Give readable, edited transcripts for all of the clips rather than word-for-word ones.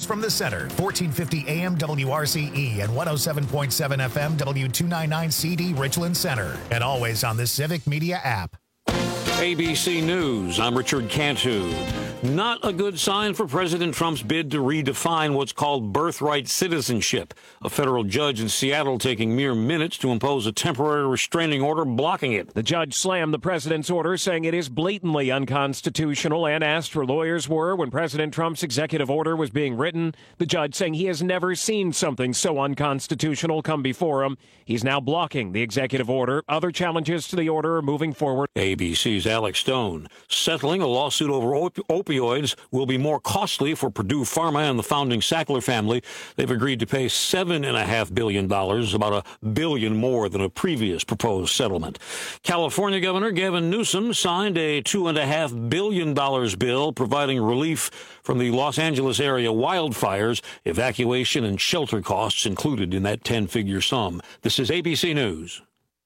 from the center, 1450 AM WRCE and 107.7 FM W299 CD Richland Center. And always on the Civic Media app. ABC News, I'm Richard Cantu. Not a good sign for President Trump's bid to redefine what's called birthright citizenship. A federal judge in Seattle taking mere minutes to impose a temporary restraining order blocking it. The judge slammed the president's order, saying it is blatantly unconstitutional, and asked where lawyers were when President Trump's executive order was being written. The judge saying he has never seen something so unconstitutional come before him. He's now blocking the executive order. Other challenges to the order are moving forward. ABC's Alex Stone. Settling a lawsuit over opioids will be more costly for Purdue Pharma and the founding Sackler family. They've agreed to pay $7.5 billion, about $1 billion more than a previous proposed settlement. California Governor Gavin Newsom signed a $2.5 billion bill providing relief from the Los Angeles area wildfires, evacuation and shelter costs included in that 10-figure sum. This is ABC News.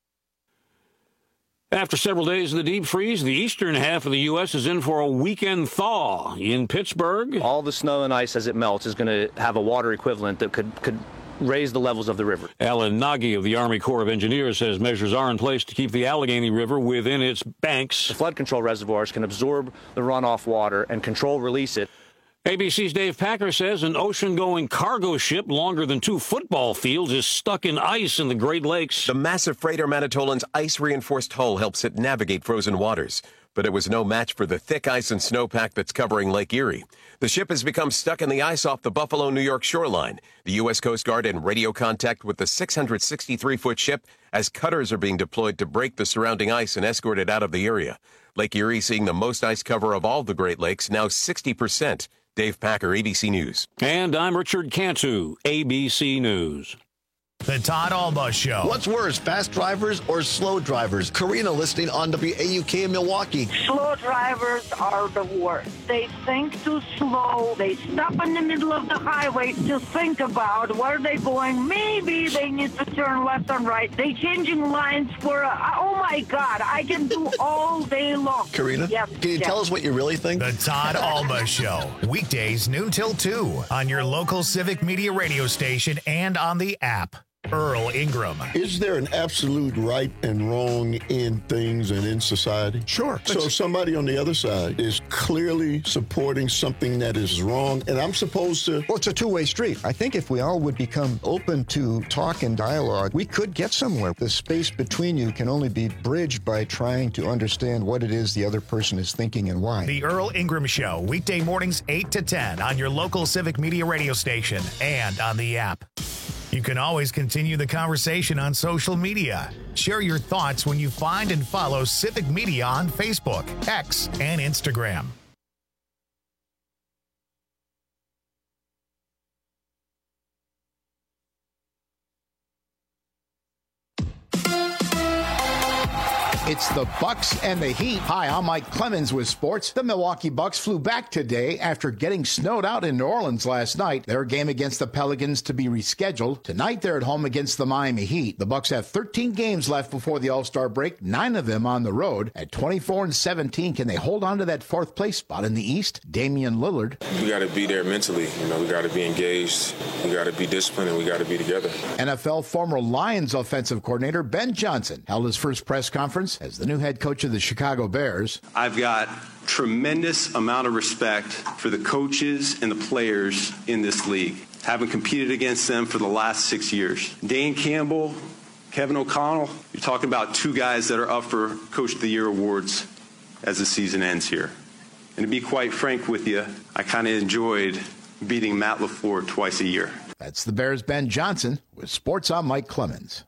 After several days of the deep freeze, the eastern half of the U.S. is in for a weekend thaw. In Pittsburgh, all the snow and ice as it melts is going to have a water equivalent that could raise the levels of the river. Alan Nagy of the Army Corps of Engineers says measures are in place to keep the Allegheny River within its banks. The flood control reservoirs can absorb the runoff water and release it. ABC's Dave Packer says an ocean-going cargo ship longer than 2 football fields is stuck in ice in the Great Lakes. The massive freighter Manitoulins ice-reinforced hull helps it navigate frozen waters, but it was no match for the thick ice and snowpack that's covering Lake Erie. The ship has become stuck in the ice off the Buffalo, New York shoreline. The U.S. Coast Guard in radio contact with the 663-foot ship as cutters are being deployed to break the surrounding ice and escort it out of the area. Lake Erie seeing the most ice cover of all the Great Lakes, now 60%. Dave Packer, ABC News. And I'm Richard Cantu, ABC News. The Todd Alba Show. What's worse, fast drivers or slow drivers? Karina listening on WAUK in Milwaukee. Slow drivers are the worst. They think too slow. They stop in the middle of the highway to think about where they're going. Maybe they need to turn left and right. They changing lines for, oh my God, I can do all day long. Karina, can you tell us what you really think? The Todd Alba Show. Weekdays noon till 2 on your local Civic Media radio station and on the app. Earl Ingram. Is there an absolute right and wrong in things and in society? Sure. So somebody on the other side is clearly supporting something that is wrong, and I'm supposed to... Well, it's a two-way street. I think if we all would become open to talk and dialogue, we could get somewhere. The space between you can only be bridged by trying to understand what it is the other person is thinking and why. The Earl Ingram Show, weekday mornings 8 to 10 on your local Civic Media radio station and on the app. You can always continue the conversation on social media. Share your thoughts when you find and follow Civic Media on Facebook, X, and Instagram. It's the Bucks and the Heat. Hi, I'm Mike Clemens with sports. The Milwaukee Bucks flew back today after getting snowed out in New Orleans last night. Their game against the Pelicans to be rescheduled. Tonight, they're at home against the Miami Heat. The Bucks have 13 games left before the All-Star break, 9 of them on the road. At 24-17, can they hold on to that fourth place spot in the East? Damian Lillard. We got to be there mentally. We got to be engaged. We got to be disciplined, and we got to be together. NFL former Lions offensive coordinator Ben Johnson held his first press conference as the new head coach of the Chicago Bears. I've got tremendous amount of respect for the coaches and the players in this league. Having competed against them for the last 6 years. Dan Campbell, Kevin O'Connell, you're talking about 2 guys that are up for Coach of the Year awards as the season ends here. And to be quite frank with you, I kind of enjoyed beating Matt LaFleur twice a year. That's the Bears' Ben Johnson. With sports, I'm Mike Clemens.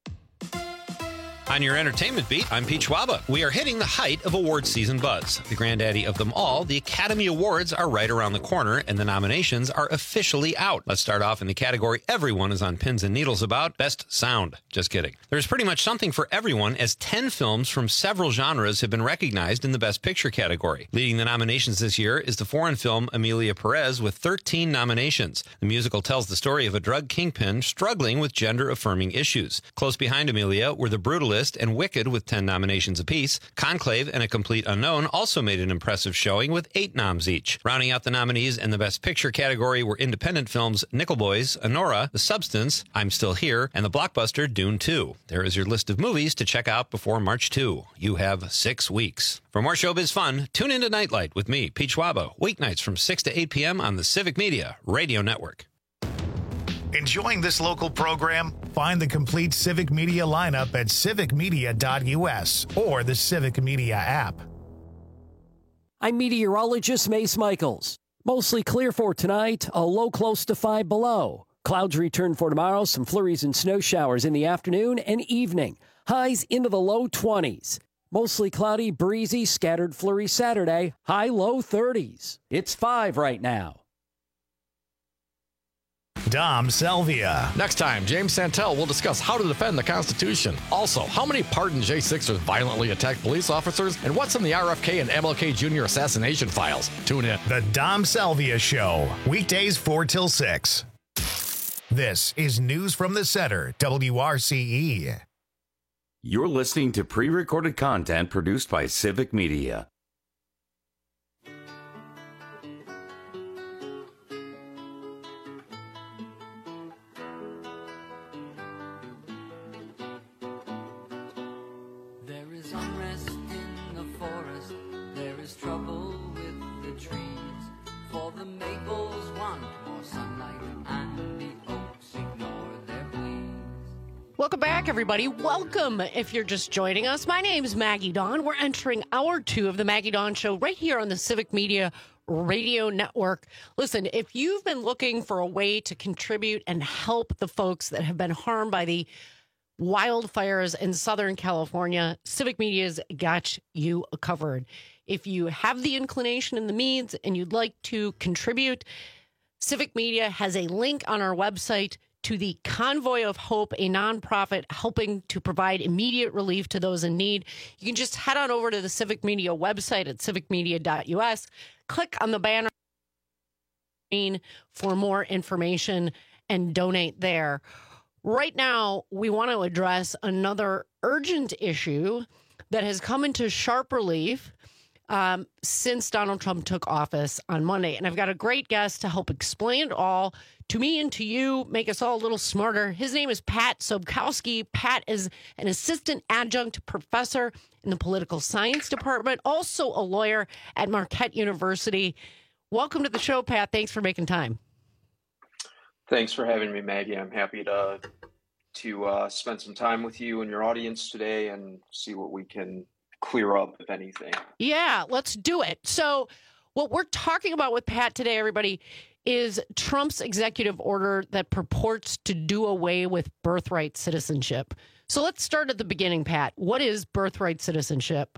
On your entertainment beat, I'm Pete Schwaba. We are hitting the height of award season buzz. The granddaddy of them all, the Academy Awards, are right around the corner, and the nominations are officially out. Let's start off in the category everyone is on pins and needles about, Best Sound. Just kidding. There's pretty much something for everyone, as 10 films from several genres have been recognized in the Best Picture category. Leading the nominations this year is the foreign film Emilia Perez with 13 nominations. The musical tells the story of a drug kingpin struggling with gender-affirming issues. Close behind Emilia were The Brutalist, Blacklist and Wicked with 10 nominations apiece. Conclave and A Complete Unknown also made an impressive showing with 8 noms each. Rounding out the nominees in the Best Picture category were independent films Nickel Boys, Anora, The Substance, I'm Still Here, and the blockbuster Dune 2. There is your list of movies to check out before March 2. You have 6 weeks. For more showbiz fun, tune into Nightlight with me, Pete Schwaba, weeknights from 6 to 8 p.m. on the Civic Media Radio Network. Enjoying this local program? Find the complete Civic Media lineup at civicmedia.us or the Civic Media app. I'm meteorologist Mace Michaels. Mostly clear for tonight, a low close to 5 below. Clouds return for tomorrow, some flurries and snow showers in the afternoon and evening. Highs into the low 20s. Mostly cloudy, breezy, scattered flurries Saturday, high low 30s. It's 5 right now. Dom Salvia. Next time, James Santel will discuss how to defend the Constitution. Also, how many pardoned J6ers violently attacked police officers, and what's in the RFK and MLK Jr. assassination files. Tune in. The Dom Salvia Show, weekdays 4 till 6. This is News from the Center, WRCE. You're listening to pre-recorded content produced by Civic Media. There is unrest in the forest, there is trouble with the trees, for the maples want more sunlight and the oaks ignore their pleas. Welcome back, everybody. Welcome if you're just joining us. My name's Maggie Dawn. We're entering hour 2 of the Maggie Dawn Show right here on the Civic Media Radio Network. Listen, if you've been looking for a way to contribute and help the folks that have been harmed by the wildfires in Southern California, Civic Media's got you covered. If you have the inclination and the means and you'd like to contribute, Civic Media has a link on our website to the Convoy of Hope, a nonprofit helping to provide immediate relief to those in need. You can just head on over to the Civic Media website at civicmedia.us, click on the banner for more information and donate there. Right now, we want to address another urgent issue that has come into sharp relief since Donald Trump took office on Monday. And I've got a great guest to help explain it all to me and to you, make us all a little smarter. His name is Pat Sobkowski. Pat is an assistant adjunct professor in the political science department, also a lawyer at Marquette University. Welcome to the show, Pat. Thanks for making time. Thanks for having me, Maggie. I'm happy to spend some time with you and your audience today and see what we can clear up, if anything. Yeah, let's do it. So what we're talking about with Pat today, everybody, is Trump's executive order that purports to do away with birthright citizenship. So let's start at the beginning, Pat. What is birthright citizenship?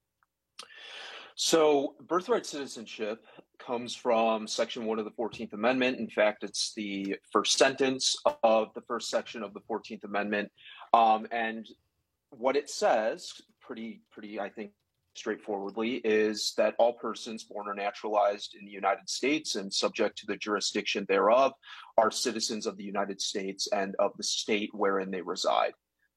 So birthright citizenship comes from Section 1 of the 14th Amendment. In fact, it's the first sentence of the first section of the 14th Amendment. And what it says, pretty, I think, straightforwardly, is that all persons born or naturalized in the United States and subject to the jurisdiction thereof are citizens of the United States and of the state wherein they reside.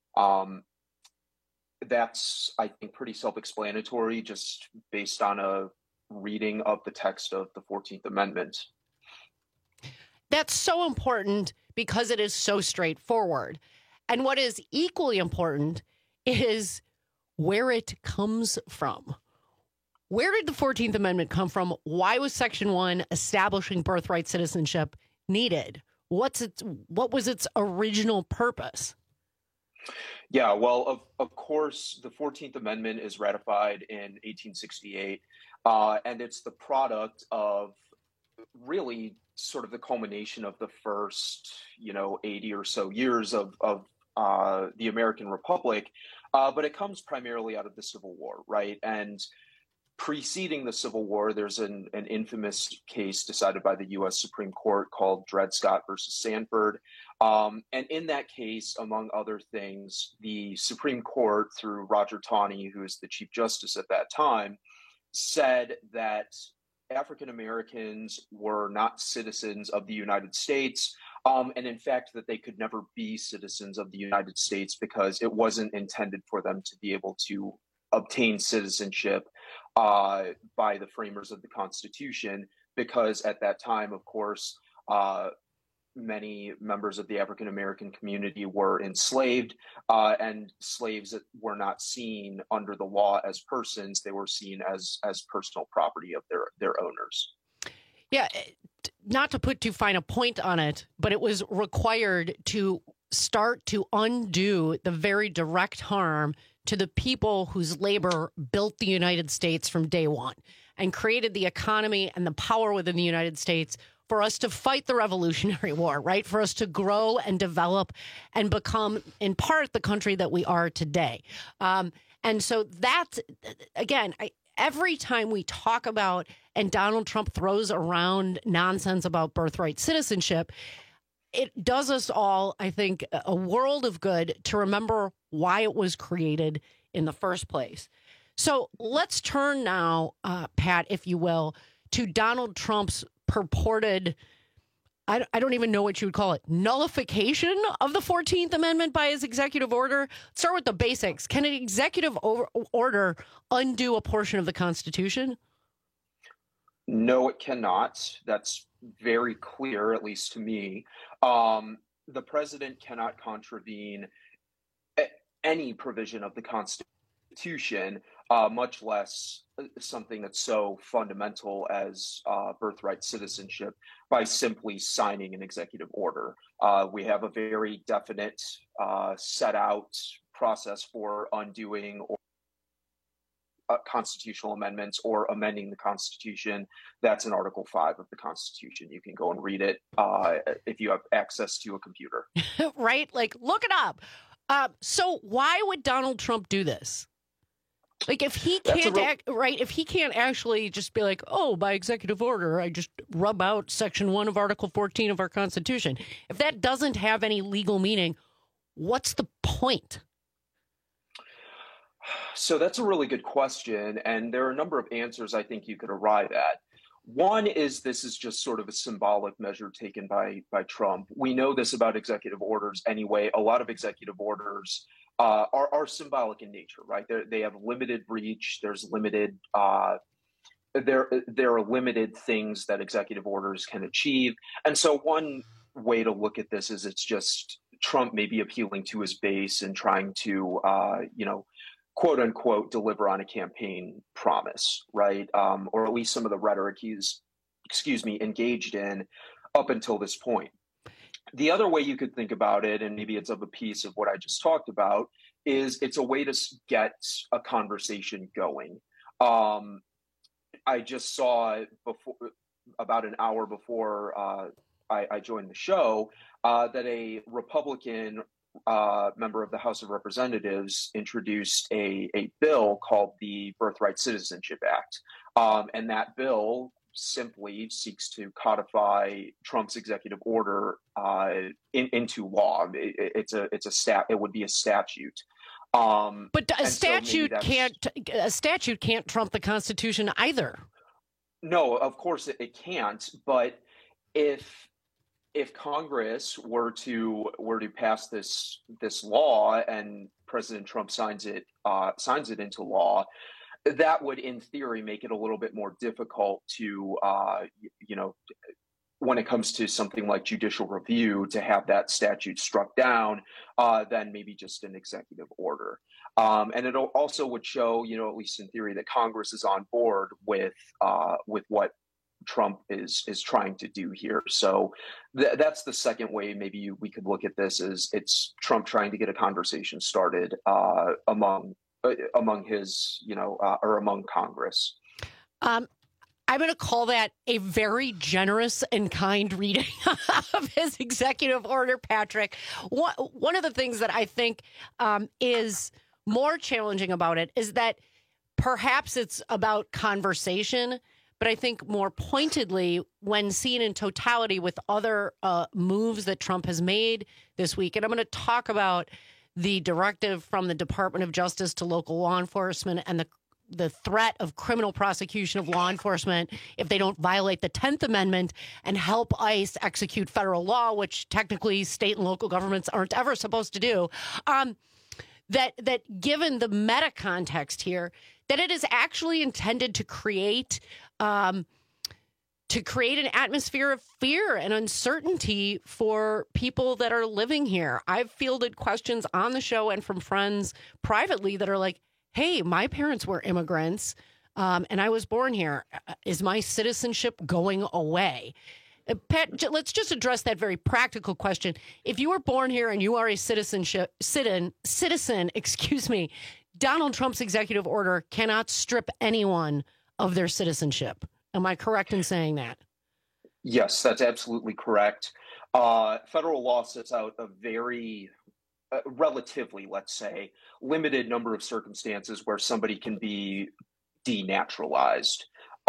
That's, I think, pretty self-explanatory, just based on a reading of the text of the 14th Amendment. That's so important because it is so straightforward. And what is equally important is where it comes from. Where did the 14th Amendment come from? Why was Section 1 establishing birthright citizenship needed? What was its original purpose? Yeah, well, of course, the 14th Amendment is ratified in 1868, and it's the product of really sort of the culmination of the first, 80 or so years of the American Republic, but it comes primarily out of the Civil War, right? And preceding the Civil War, there's an infamous case decided by the U.S. Supreme Court called Dred Scott versus Sanford. And in that case, among other things, the Supreme Court, through Roger Taney, who is the Chief Justice at that time, said that African Americans were not citizens of the United States, and in fact that they could never be citizens of the United States because it wasn't intended for them to be able to obtain citizenship by the framers of the Constitution, because at that time, of course, many members of the African American community were enslaved, and slaves that were not seen under the law as persons; they were seen as personal property of their owners. Yeah, not to put too fine a point on it, but it was required to start to undo the very direct harm to the people whose labor built the United States from day one and created the economy and the power within the United States for us to fight the Revolutionary War, right? For us to grow and develop and become, in part, the country that we are today. And so that's, again, every time we talk about, and Donald Trump throws around nonsense about birthright citizenship, it does us all, I think, a world of good to remember why it was created in the first place. So let's turn now, Pat, if you will, to Donald Trump's purported, I don't even know what you would call it, nullification of the 14th Amendment by his executive order. Let's start with the basics. Can an executive order undo a portion of the Constitution? No, it cannot. That's very clear, at least to me. The president cannot contravene any provision of the Constitution, much less something that's so fundamental as birthright citizenship, by simply signing an executive order. We have a very definite set out process for undoing or constitutional amendments or amending the Constitution. That's in Article 5 of the Constitution. You can go and read it if you have access to a computer. Right? Like, look it up. So why would Donald Trump do this? Like, if he can't if he can't actually just be like, oh, by executive order, I just rub out Section 1 of Article 14 of our Constitution. If that doesn't have any legal meaning, what's the point? So that's a really good question. And there are a number of answers I think you could arrive at. One is this is just sort of a symbolic measure taken by Trump. We know this about executive orders anyway. A lot of executive orders are symbolic in nature, right? They have limited reach. There's limited there are limited things that executive orders can achieve. And so one way to look at this is it's just Trump maybe appealing to his base and trying to quote unquote, deliver on a campaign promise, right? Or at least some of the rhetoric he's, engaged in up until this point. The other way you could think about it, and maybe it's of a piece of what I just talked about, is it's a way to get a conversation going. I just saw about an hour before I joined the show that a Republican member of the House of Representatives introduced a bill called the Birthright Citizenship Act. And that bill simply seeks to codify Trump's executive order into law. It would be a statute. But a statute can't trump the Constitution either. No, of course it can't. But if Congress were to pass this law and President Trump signs it into law, that would, in theory, make it a little bit more difficult to, when it comes to something like judicial review, to have that statute struck down than maybe just an executive order. And it also would show, at least in theory, that Congress is on board with what Trump is trying to do here. So that's the second way maybe we could look at this, is it's Trump trying to get a conversation started among his, or among Congress. I'm going to call that a very generous and kind reading of his executive order, Patrick. One of the things that I think is more challenging about it is that perhaps it's about conversation, but I think more pointedly, when seen in totality with other moves that Trump has made this week, and I'm going to talk about the directive from the Department of Justice to local law enforcement and the threat of criminal prosecution of law enforcement if they don't violate the 10th Amendment and help ICE execute federal law, which technically state and local governments aren't ever supposed to do. That given the meta context here, that it is actually intended to create an atmosphere of fear and uncertainty for people that are living here. I've fielded questions on the show and from friends privately that are like, hey, my parents were immigrants and I was born here. Is my citizenship going away? Pat, let's just address that very practical question. If you were born here and you are a citizen, Donald Trump's executive order cannot strip anyone of their citizenship. Am I correct in saying that? Yes, that's absolutely correct. Federal law sets out a very relatively, let's say, limited number of circumstances where somebody can be denaturalized.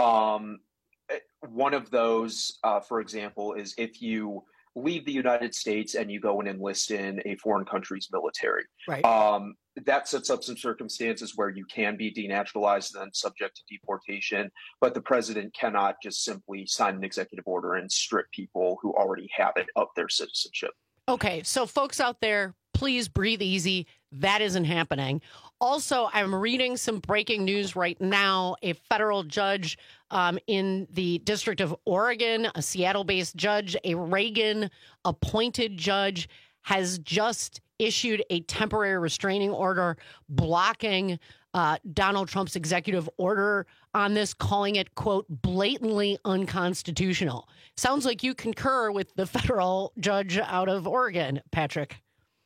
One of those, for example, is if you leave the United States and you go and enlist in a foreign country's military. Right. That sets up some circumstances where you can be denaturalized and then subject to deportation, but the president cannot just simply sign an executive order and strip people who already have it of their citizenship. Okay, so folks out there, please breathe easy. That isn't happening. Also, I'm reading some breaking news right now. A federal judge in the District of Oregon, a Seattle-based judge, a Reagan-appointed judge, has just issued a temporary restraining order blocking Donald Trump's executive order on this, calling it, quote, blatantly unconstitutional. Sounds like you concur with the federal judge out of Oregon, Patrick.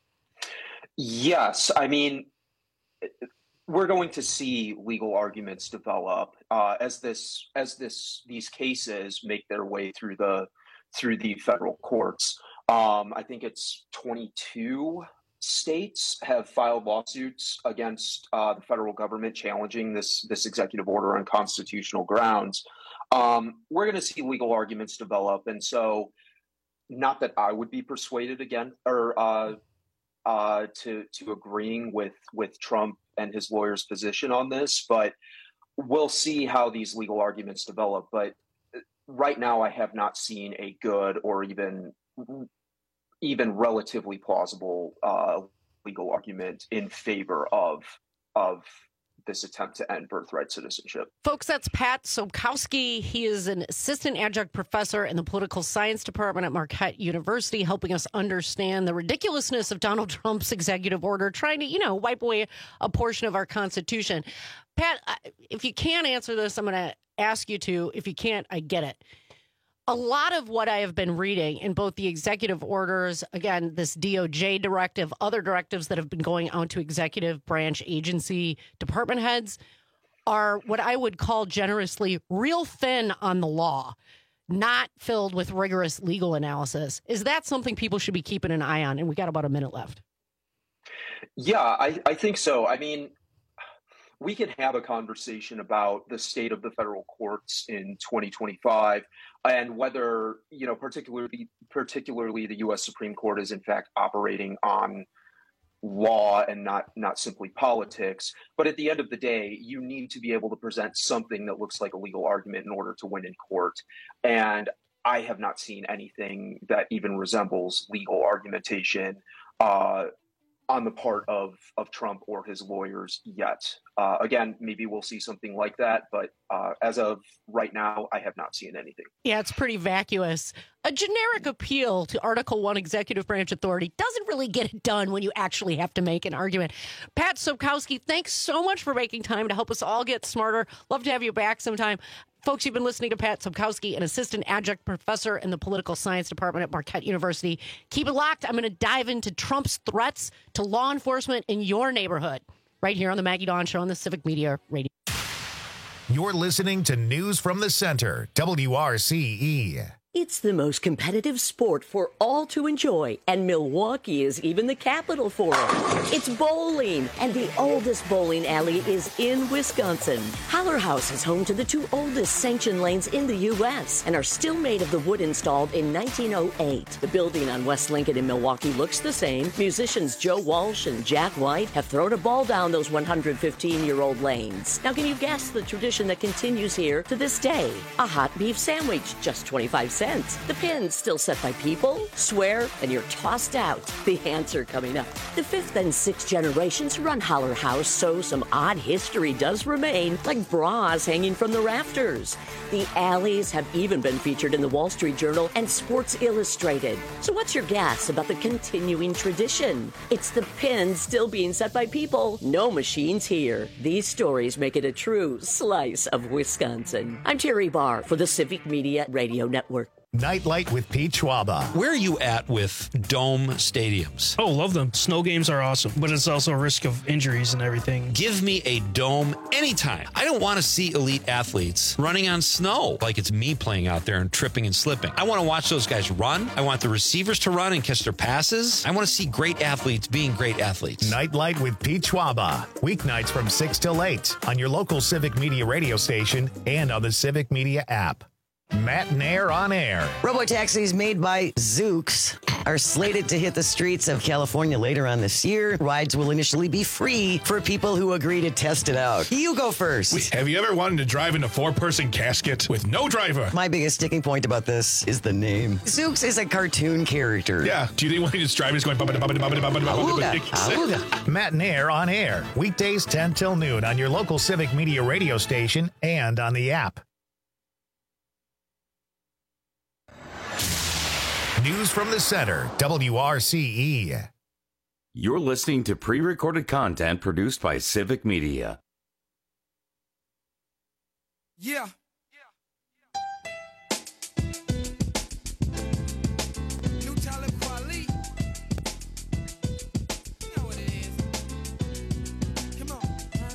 Yes. I mean, we're going to see legal arguments develop as these cases make their way through the federal courts. I think it's 22 states have filed lawsuits against the federal government challenging this executive order on constitutional grounds. We're going to see legal arguments develop, and so not that I would be persuaded again or to agreeing with Trump and his lawyer's position on this, but we'll see how these legal arguments develop. But right now, I have not seen a good or even relatively plausible legal argument in favor of this attempt to end birthright citizenship. Folks, that's Pat Sobkowski. He is an assistant adjunct professor in the political science department at Marquette University, helping us understand the ridiculousness of Donald Trump's executive order, trying to, wipe away a portion of our Constitution. Pat, if you can't answer this, I'm going to ask you to. If you can't, I get it. A lot of what I have been reading in both the executive orders, again, this DOJ directive, other directives that have been going out to executive branch agency department heads are what I would call generously real thin on the law, not filled with rigorous legal analysis. Is that something people should be keeping an eye on? And we got about a minute left. Yeah, I think so. I mean, we can have a conversation about the state of the federal courts in 2025 and whether, particularly the U.S. Supreme Court is in fact operating on law and not simply politics. But at the end of the day, you need to be able to present something that looks like a legal argument in order to win in court. And I have not seen anything that even resembles legal argumentation on the part of Trump or his lawyers yet. Again, maybe we'll see something like that, but as of right now, I have not seen anything. Yeah, it's pretty vacuous. A generic appeal to Article 1 executive branch authority doesn't really get it done when you actually have to make an argument. Pat Sobkowski, thanks so much for making time to help us all get smarter. Love to have you back sometime. Folks, you've been listening to Pat Sobkowski, an assistant adjunct professor in the political science department at Marquette University. Keep it locked. I'm going to dive into Trump's threats to law enforcement in your neighborhood right here on the Maggie Dawn Show on the Civic Media Radio. You're listening to News from the Center, WRCE. It's the most competitive sport for all to enjoy, and Milwaukee is even the capital for it. It's bowling, and the oldest bowling alley is in Wisconsin. Holler House is home to the 2 oldest sanctioned lanes in the U.S. and are still made of the wood installed in 1908. The building on West Lincoln in Milwaukee looks the same. Musicians Joe Walsh and Jack White have thrown a ball down those 115-year-old lanes. Now, can you guess the tradition that continues here to this day? A hot beef sandwich, just 25 cents. The pin's still set by people. Swear, and you're tossed out. The answer coming up. The 5th and 6th generations run Holler House, so some odd history does remain, like bras hanging from the rafters. The alleys have even been featured in the Wall Street Journal and Sports Illustrated. So what's your guess about the continuing tradition? It's the pins still being set by people. No machines here. These stories make it a true slice of Wisconsin. I'm Terry Barr for the Civic Media Radio Network. Nightlight with Pete Schwaba. Where are you at with dome stadiums? Oh, love them. Snow games are awesome, but it's also a risk of injuries and everything. Give me a dome anytime. I don't want to see elite athletes running on snow like it's me playing out there and tripping and slipping. I want to watch those guys run. I want the receivers to run and catch their passes. I want to see great athletes being great athletes. Nightlight with Pete Schwaba. Weeknights from 6 till 8 on your local Civic Media radio station and on the Civic Media app. Matt and Air on Air. Robotaxis made by Zoox are slated to hit the streets of California later on this year. Rides will initially be free for people who agree to test it out. You go first. Have you ever wanted to drive in a 4-person casket with no driver? My biggest sticking point about this is the name. Zoox is a cartoon character. Yeah. Do you think when he just drives going... Matt and Air on Air. Weekdays 10 till noon on your local Civic Media radio station and on the app. News from the center, WRCE. You're listening to pre-recorded content produced by Civic Media. Yeah. New Talib Kweli. You know what it is. Come on.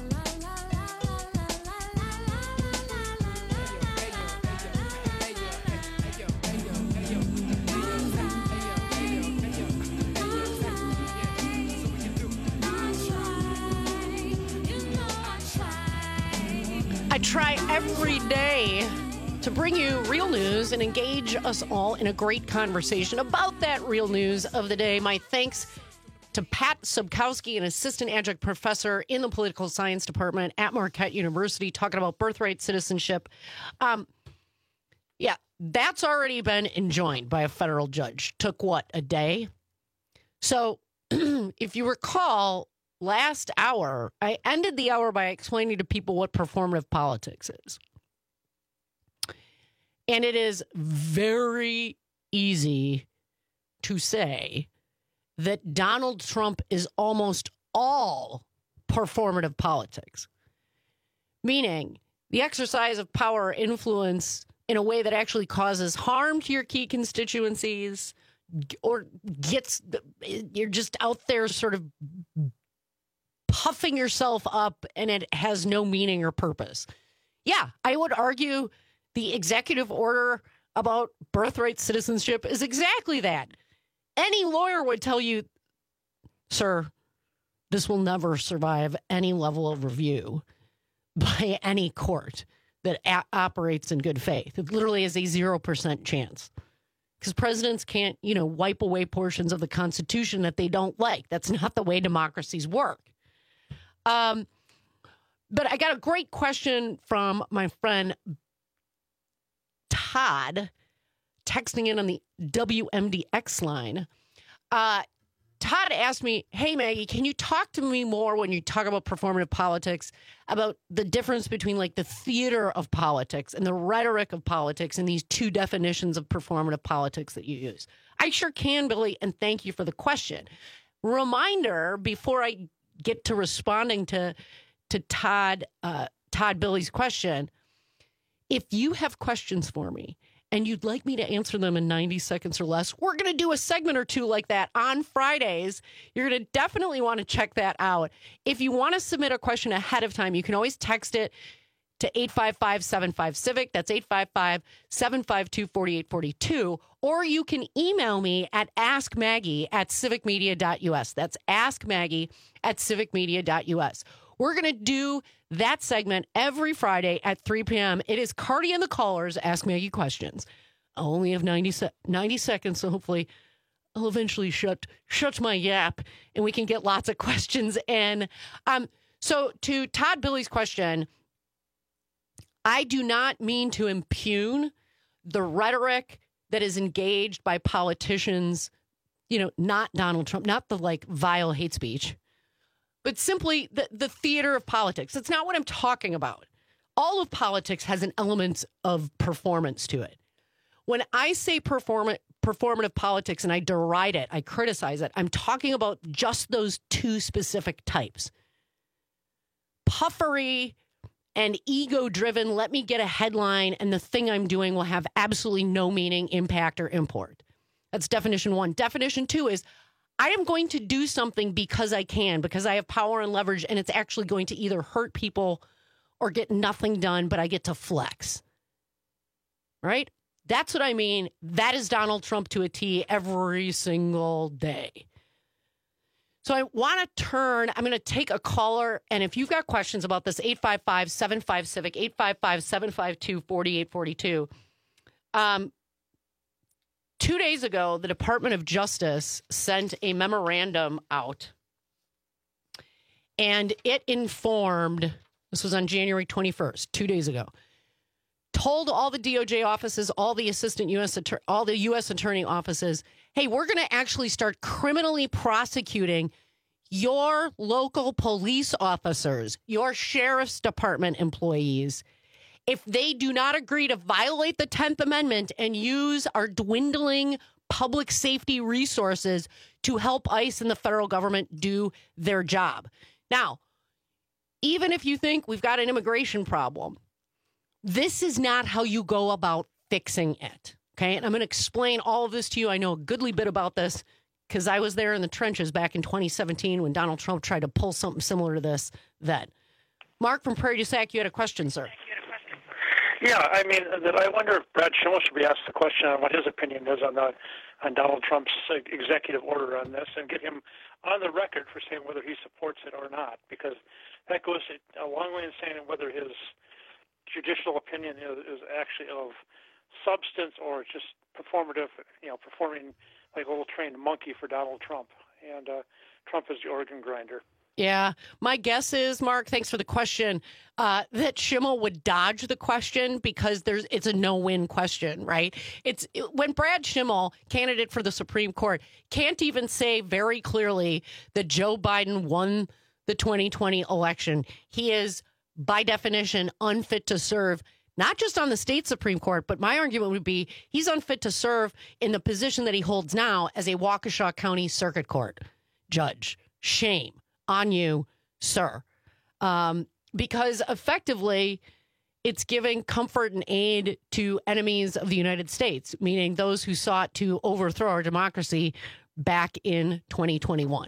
I try every day to bring you real news and engage us all in a great conversation about that real news of the day. My thanks to Pat Subkowski, an assistant adjunct professor in the political science department at Marquette University, talking about birthright citizenship. Yeah, that's already been enjoined by a federal judge. Took what, a day? So if you recall, last hour, I ended the hour by explaining to people what performative politics is. And it is very easy to say that Donald Trump is almost all performative politics, meaning the exercise of power or influence in a way that actually causes harm to your key constituencies or you're just out there sort of puffing yourself up and it has no meaning or purpose. Yeah, I would argue the executive order about birthright citizenship is exactly that. Any lawyer would tell you, sir, this will never survive any level of review by any court that operates in good faith. It literally is a 0% chance. Because presidents can't, wipe away portions of the Constitution that they don't like. That's not the way democracies work. But I got a great question from my friend Todd, texting in on the WMDX line. Todd asked me, hey, Maggie, can you talk to me more when you talk about performative politics about the difference between like the theater of politics and the rhetoric of politics and these two definitions of performative politics that you use? I sure can, Billy, and thank you for the question. Reminder, before I get to responding to Todd Billy's question, if you have questions for me and you'd like me to answer them in 90 seconds or less, we're going to do a segment or two like that on Fridays. You're going to definitely want to check that out. If you want to submit a question ahead of time, you can always text it to 855-75-CIVIC. That's 855-752-4842. Or you can email me at askmaggie@civicmedia.us. That's askmaggie@civicmedia.us. We're going to do that segment every Friday at 3 p.m. It is Cardi and the Callers Ask Maggie Questions. I only have 90 seconds, so hopefully I'll eventually shut my yap and we can get lots of questions in. So to Todd Billy's question, I do not mean to impugn the rhetoric that is engaged by politicians, not Donald Trump, not the vile hate speech, but simply the theater of politics. That's not what I'm talking about. All of politics has an element of performance to it. When I say performative politics and I deride it, I criticize it, I'm talking about just those two specific types. Puffery and ego-driven, let me get a headline and the thing I'm doing will have absolutely no meaning, impact, or import. That's definition one. Definition two is I am going to do something because I can, because I have power and leverage, and it's actually going to either hurt people or get nothing done, but I get to flex. Right? That's what I mean. That is Donald Trump to a T every single day. So I want to I'm going to take a caller, and if you've got questions about this, 855-75-CIVIC, 855-752-4842. 2 days ago, the Department of Justice sent a memorandum out, and it informed, this was on January 21st, 2 days ago, told all the DOJ offices, all the all the U.S. attorney offices, hey, we're going to actually start criminally prosecuting your local police officers, your sheriff's department employees, if they do not agree to violate the 10th Amendment and use our dwindling public safety resources to help ICE and the federal government do their job. Now, even if you think we've got an immigration problem, this is not how you go about fixing it. Okay. And I'm going to explain all of this to you. I know a goodly bit about this because I was there in the trenches back in 2017 when Donald Trump tried to pull something similar to this then. Mark from Prairie du Sac, you had a question, sir. Yeah, I mean, I wonder if Brad Schimmel should be asked the question on what his opinion is on Donald Trump's executive order on this, and get him on the record for saying whether he supports it or not, because that goes a long way in saying whether his judicial opinion is actually of substance or just performative, performing like a little trained monkey for Donald Trump. And Trump is the organ grinder. Yeah. My guess is, Mark, thanks for the question, that Schimmel would dodge the question because it's a no-win question, right? When Brad Schimmel, candidate for the Supreme Court, can't even say very clearly that Joe Biden won the 2020 election, he is, by definition, unfit to serve, not just on the state Supreme Court, but my argument would be he's unfit to serve in the position that he holds now as a Waukesha County Circuit Court judge. Shame on you, sir. Because effectively, it's giving comfort and aid to enemies of the United States, meaning those who sought to overthrow our democracy back in 2021.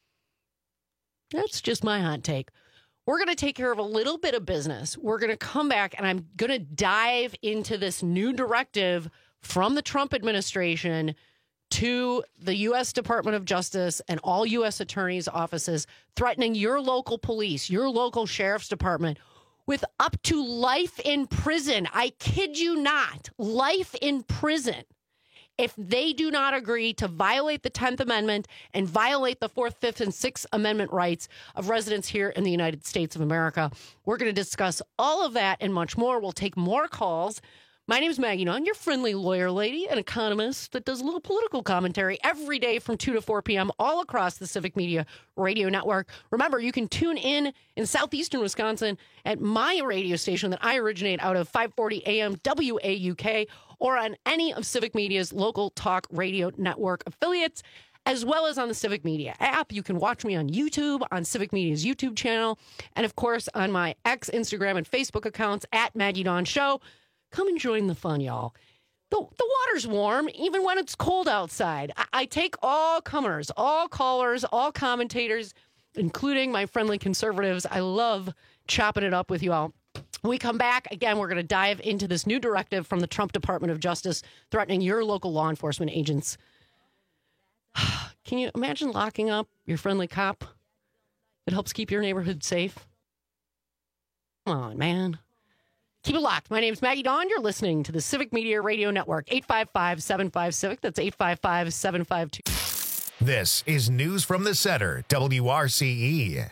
That's just my hot take. We're going to take care of a little bit of business. We're going to come back, and I'm going to dive into this new directive from the Trump administration to the U.S. Department of Justice and all U.S. attorneys' offices, threatening your local police, your local sheriff's department with up to life in prison. I kid you not, life in prison, if they do not agree to violate the 10th Amendment and violate the 4th, 5th, and 6th Amendment rights of residents here in the United States of America. We're going to discuss all of that and much more. We'll take more calls. My name is Maggie Nunn, your friendly lawyer lady, an economist that does a little political commentary every day from 2 to 4 p.m. all across the Civic Media Radio Network. Remember, you can tune in southeastern Wisconsin at my radio station that I originate out of 540 AM WAUK or on any of Civic Media's local talk radio network affiliates, as well as on the Civic Media app. You can watch me on YouTube, on Civic Media's YouTube channel, and of course on my X, Instagram, and Facebook accounts at Maggie Dawn Show. Come and join the fun, y'all. The water's warm, even when it's cold outside. I take all comers, all callers, all commentators, including my friendly conservatives. I love chopping it up with you all. When we come back, again, we're going to dive into this new directive from the Trump Department of Justice threatening your local law enforcement agents. Can you imagine locking up your friendly cop? It helps keep your neighborhood safe. Come on, man. Keep it locked. My name's Maggie Dawn. You're listening to the Civic Media Radio Network. 855-75-CIVIC. That's 855-752. This is News from the Center, WRCE.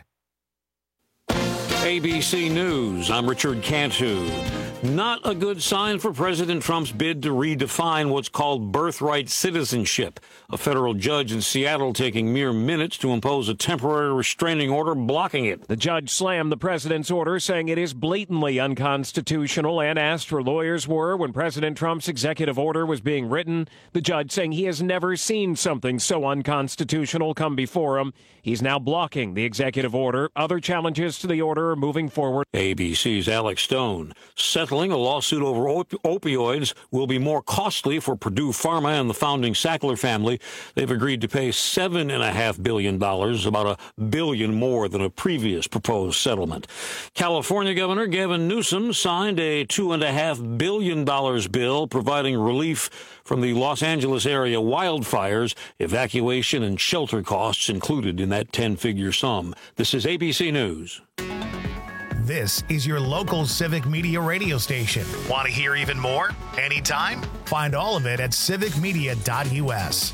ABC News, I'm Richard Cantu. Not a good sign for President Trump's bid to redefine what's called birthright citizenship. A federal judge in Seattle taking mere minutes to impose a temporary restraining order blocking it. The judge slammed the president's order, saying it is blatantly unconstitutional, and asked where lawyers were when President Trump's executive order was being written. The judge saying he has never seen something so unconstitutional come before him. He's now blocking the executive order. Other challenges to the order are moving forward. ABC's Alex Stone. Settling a lawsuit over opioids will be more costly for Purdue Pharma and the founding Sackler family. They've agreed to pay $7.5 billion, about $1 billion more than a previous proposed settlement. California Governor Gavin Newsom signed a $2.5 billion bill providing relief from the Los Angeles area wildfires, evacuation and shelter costs included in that 10-figure sum. This is ABC News. This is your local Civic Media radio station. Want to hear even more? Anytime? Find all of it at civicmedia.us.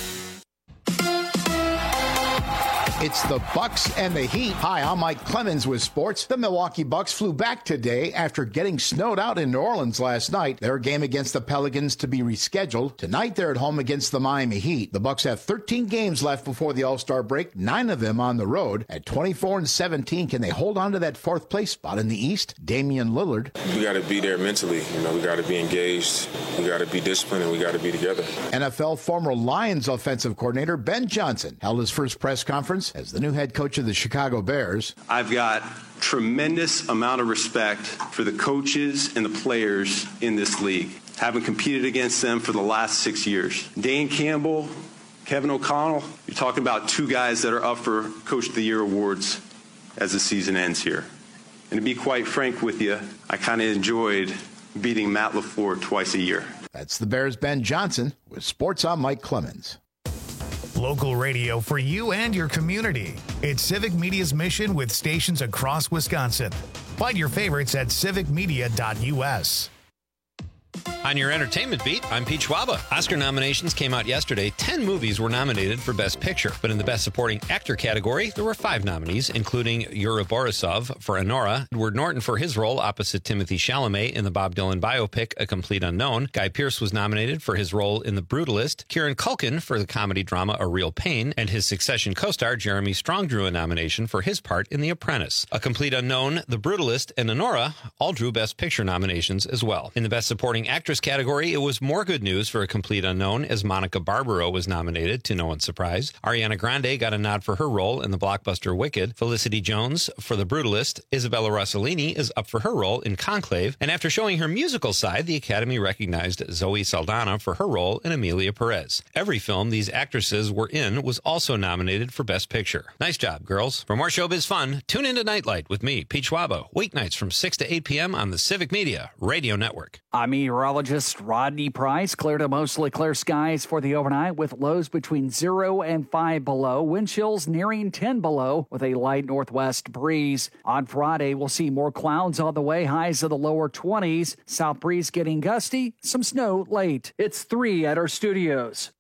It's the Bucks and the Heat. Hi, I'm Mike Clemens with sports. The Milwaukee Bucks flew back today after getting snowed out in New Orleans last night. Their game against the Pelicans to be rescheduled. Tonight, they're at home against the Miami Heat. The Bucks have 13 games left before the All-Star break, 9 of them on the road. At 24-17, can they hold on to that fourth place spot in the East? Damian Lillard. We got to be there mentally. We got to be engaged. We got to be disciplined, and we got to be together. NFL former Lions offensive coordinator Ben Johnson held his first press conference as the new head coach of the Chicago Bears. I've got tremendous amount of respect for the coaches and the players in this league. Having competed against them for the last 6 years. Dan Campbell, Kevin O'Connell, you're talking about two guys that are up for Coach of the Year awards as the season ends here. And to be quite frank with you, I kind of enjoyed beating Matt LaFleur twice a year. That's the Bears' Ben Johnson. With sports, I'm Mike Clemens. Local radio for you and your community. It's Civic Media's mission with stations across Wisconsin. Find your favorites at civicmedia.us. On your entertainment beat, I'm Pete Schwaba. Oscar nominations came out yesterday. 10 movies were nominated for Best Picture. But in the Best Supporting Actor category, there were 5 nominees, including Yuri Borisov for Anora, Edward Norton for his role opposite Timothy Chalamet in the Bob Dylan biopic A Complete Unknown. Guy Pearce was nominated for his role in The Brutalist. Kieran Culkin for the comedy drama A Real Pain. And his Succession co-star Jeremy Strong drew a nomination for his part in The Apprentice. A Complete Unknown, The Brutalist, and Anora all drew Best Picture nominations as well. In the Best Supporting Actress category, it was more good news for A Complete Unknown as Monica Barbaro was nominated, to no one's surprise. Ariana Grande got a nod for her role in the blockbuster Wicked. Felicity Jones for The Brutalist. Isabella Rossellini is up for her role in Conclave. And after showing her musical side, the Academy recognized Zoe Saldana for her role in Emilia Perez. Every film these actresses were in was also nominated for Best Picture. Nice job, girls. For more showbiz fun, tune into Nightlight with me, Pete Schwaba, weeknights from 6 to 8 p.m. on the Civic Media Radio Network. I'm meteorologist Rodney Price. Clear to mostly clear skies for the overnight with lows between 0 and 5 below. Wind chills nearing 10 below with a light northwest breeze. On Friday, we'll see more clouds on the way. Highs of the lower 20s. South breeze getting gusty. Some snow late. It's 3 at our studios.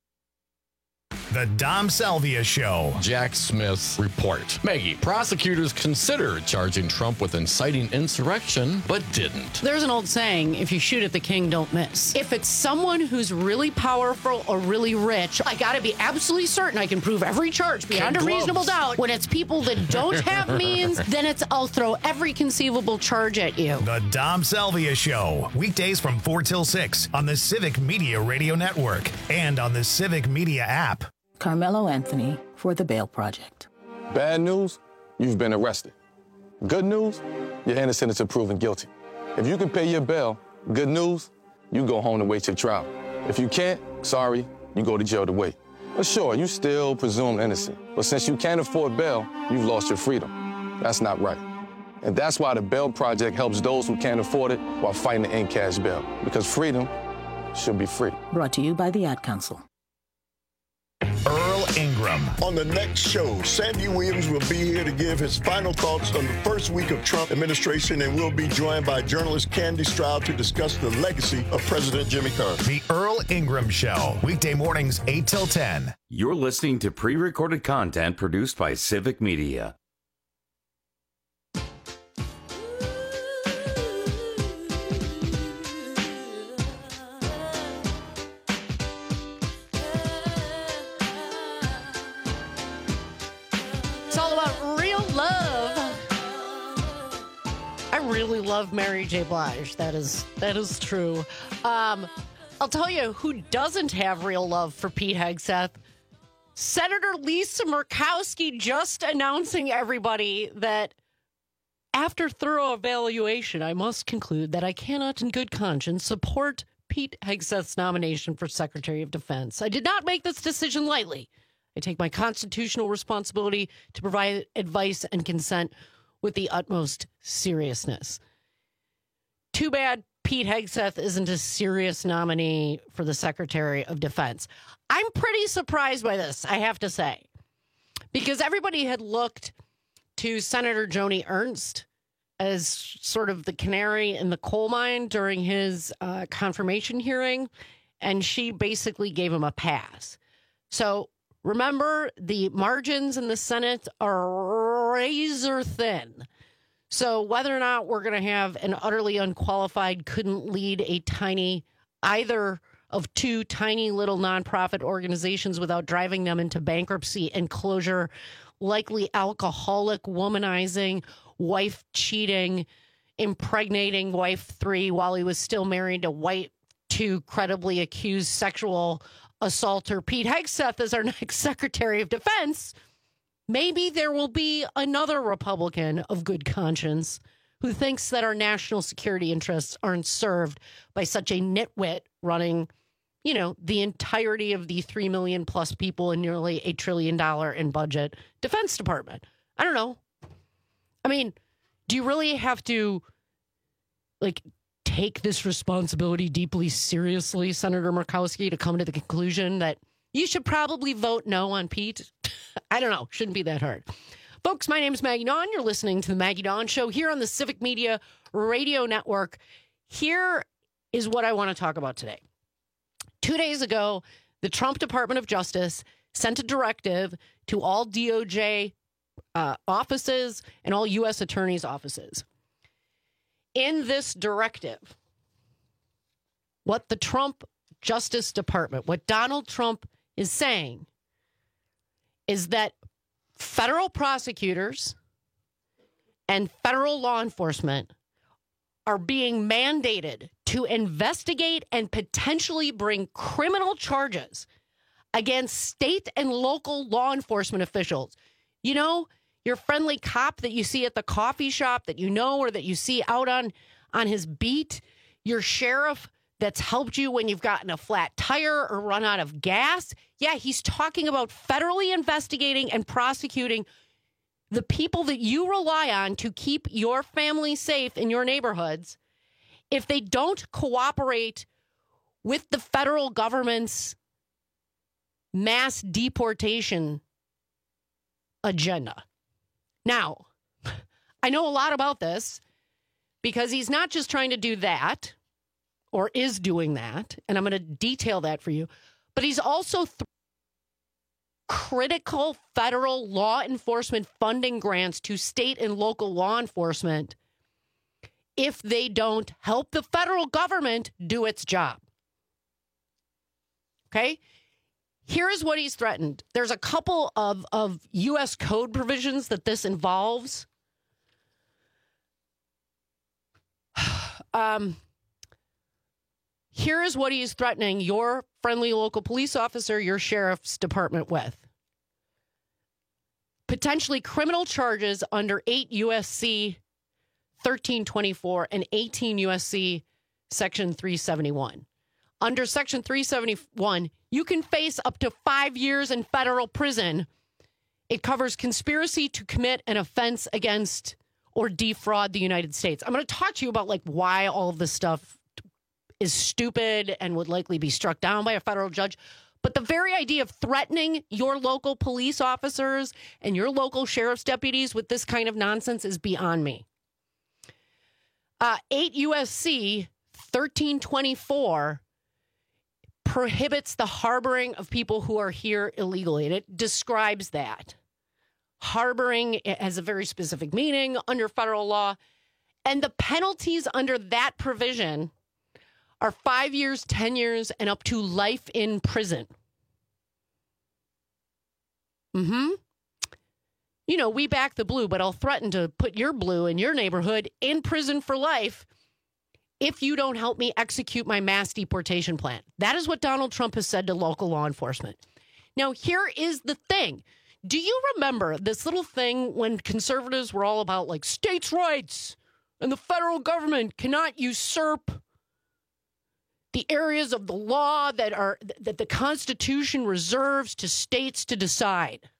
The Dom Salvia Show. Jack Smith's report. Maggie, prosecutors considered charging Trump with inciting insurrection, but didn't. There's an old saying, if you shoot at the king, don't miss. If it's someone who's really powerful or really rich, I gotta be absolutely certain I can prove every charge beyond a reasonable doubt. When it's people that don't have means, then it's I'll throw every conceivable charge at you. The Dom Salvia Show. Weekdays from 4 till 6 on the Civic Media Radio Network and on the Civic Media app. Carmelo Anthony for The Bail Project. Bad news, you've been arrested. Good news, you're innocent until proven guilty. If you can pay your bail, good news, you go home to wait your trial. If you can't, sorry, you go to jail to wait. But sure, you still presumed innocent. But since you can't afford bail, you've lost your freedom. That's not right. And that's why the Bail Project helps those who can't afford it while fighting to end cash bail. Because freedom should be free. Brought to you by the Ad Council. Earl Ingram. On the next show, Sandy Williams will be here to give his final thoughts on the first week of Trump administration, and we'll be joined by journalist Candy Stroud to discuss the legacy of President Jimmy Carter. The Earl Ingram Show, weekday mornings 8 till 10. You're listening to pre-recorded content produced by Civic Media. Really love Mary J. Blige. That is true. I'll tell you who doesn't have real love for Pete Hegseth. Senator Lisa Murkowski just announcing everybody that after thorough evaluation, I must conclude that I cannot in good conscience support Pete Hegseth's nomination for Secretary of Defense. I did not make this decision lightly. I take my constitutional responsibility to provide advice and consent with the utmost seriousness. Too bad Pete Hegseth isn't a serious nominee for the Secretary of Defense. I'm pretty surprised by this, I have to say, because everybody had looked to Senator Joni Ernst as sort of the canary in the coal mine during his confirmation hearing, and she basically gave him a pass. So remember, the margins in the Senate are razor thin. So whether or not we're going to have an utterly unqualified, couldn't lead either of two tiny little nonprofit organizations without driving them into bankruptcy and closure, likely alcoholic, womanizing, wife cheating, impregnating wife 3 while he was still married to wife 2, credibly accused sexual assaulter Pete Hegseth as our next Secretary of Defense, maybe there will be another Republican of good conscience who thinks that our national security interests aren't served by such a nitwit running, the entirety of the 3 million plus people and nearly $1 trillion in budget Defense Department. I don't know. I mean, do you really have to, take this responsibility deeply seriously, Senator Murkowski, to come to the conclusion that you should probably vote no on Pete? I don't know. Shouldn't be that hard. Folks, my name is Maggie Dawn. You're listening to the Maggie Dawn Show here on the Civic Media Radio Network. Here is what I want to talk about today. 2 days ago, the Trump Department of Justice sent a directive to all DOJ offices and all U.S. attorneys' offices. In this directive, what the Trump Justice Department, what Donald Trump is saying is that federal prosecutors and federal law enforcement are being mandated to investigate and potentially bring criminal charges against state and local law enforcement officials. You know, your friendly cop that you see at the coffee shop that you know or that you see out on his beat, your sheriff that's helped you when you've gotten a flat tire or run out of gas. Yeah, he's talking about federally investigating and prosecuting the people that you rely on to keep your family safe in your neighborhoods. If they don't cooperate with the federal government's mass deportation agenda. Now, I know a lot about this because he's not just trying to do that or is doing that, and I'm going to detail that for you, but he's also critical federal law enforcement funding grants to state and local law enforcement if they don't help the federal government do its job. Okay? Here's what he's threatened. There's a couple of U.S. code provisions that this involves. Here is what he's threatening your friendly local police officer, your sheriff's department with. Potentially criminal charges under 8 U.S.C. 1324 and 18 U.S.C. Section 371. Under Section 371, you can face up to 5 years in federal prison. It covers conspiracy to commit an offense against or defraud the United States. I'm going to talk to you about like why all of this stuff is stupid and would likely be struck down by a federal judge. But the very idea of threatening your local police officers and your local sheriff's deputies with this kind of nonsense is beyond me. 8 U.S.C. 1324 prohibits the harboring of people who are here illegally, and it describes that. Harboring has a very specific meaning under federal law, and the penalties under that provision are 5 years, 10 years, and up to life in prison. You know, we back the blue, but I'll threaten to put your blue in your neighborhood in prison for life if you don't help me execute my mass deportation plan. That is what Donald Trump has said to local law enforcement. Now, here is the thing. Do you remember this little thing when conservatives were all about like states' rights and the federal government cannot usurp the areas of the law that the Constitution reserves to states to decide?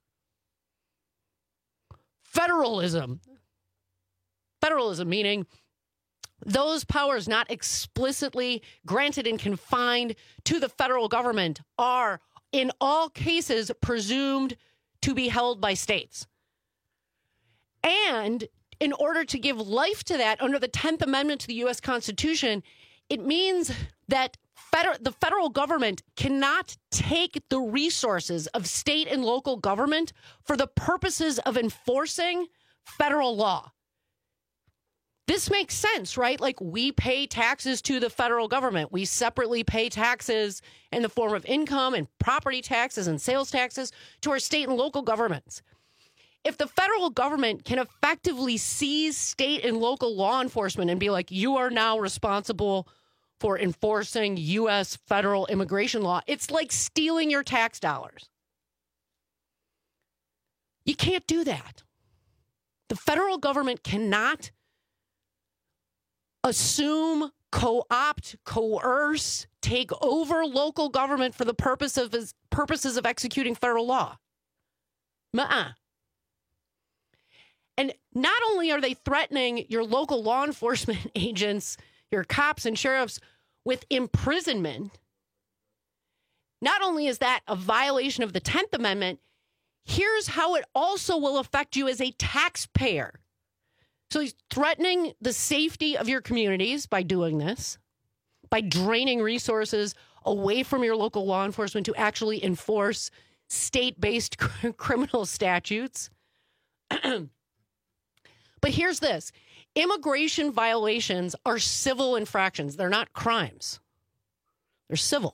Federalism meaning those powers not explicitly granted and confined to the federal government are, in all cases, presumed to be held by states. And in order to give life to that under the 10th Amendment to the U.S. Constitution, it means that the federal government cannot take the resources of state and local government for the purposes of enforcing federal law. This makes sense, right? Like we pay taxes to the federal government. We separately pay taxes in the form of income and property taxes and sales taxes to our state and local governments. If the federal government can effectively seize state and local law enforcement and be like, you are now responsible for enforcing U.S. federal immigration law, it's like stealing your tax dollars. You can't do that. The federal government cannot assume, co-opt, coerce, take over local government for the purposes of executing federal law. And not only are they threatening your local law enforcement agents, your cops and sheriffs with imprisonment, not only is that a violation of the 10th Amendment, here's how it also will affect you as a taxpayer. So he's threatening the safety of your communities by doing this, by draining resources away from your local law enforcement to actually enforce state-based criminal statutes. But here's this. Immigration violations are civil infractions. They're not crimes. They're civil.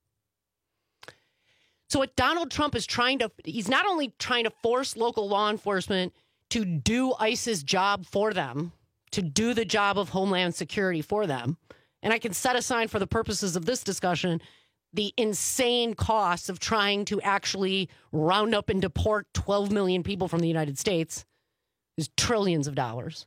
So what Donald Trump is he's not only trying to force local law enforcement to do ICE's job for them, to do the job of Homeland Security for them. And I can set aside for the purposes of this discussion the insane costs of trying to actually round up and deport 12 million people from the United States. There's trillions of dollars.